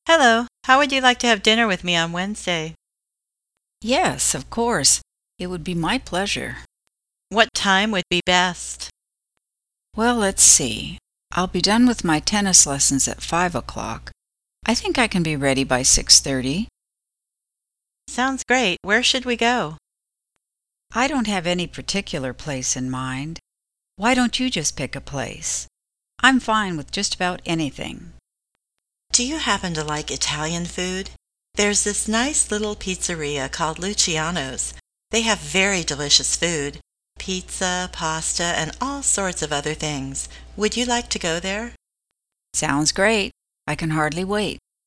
Hello, how would you like to have dinner with me on Wednesday? Yes, of course. It would be my pleasure. What time would be best? Well, let's see. I'll be done with my tennis lessons at 5 o'clock. I think I can be ready by 6:30. Sounds great. Where should we go? I don't have any particular place in mind. Why don't you just pick a place? I'm fine with just about anything. Do you happen to like Italian food? There's this nice little pizzeria called Luciano's. They have very delicious food, pizza, pasta, and all sorts of other things. Would you like to go there? Sounds great. I can hardly wait.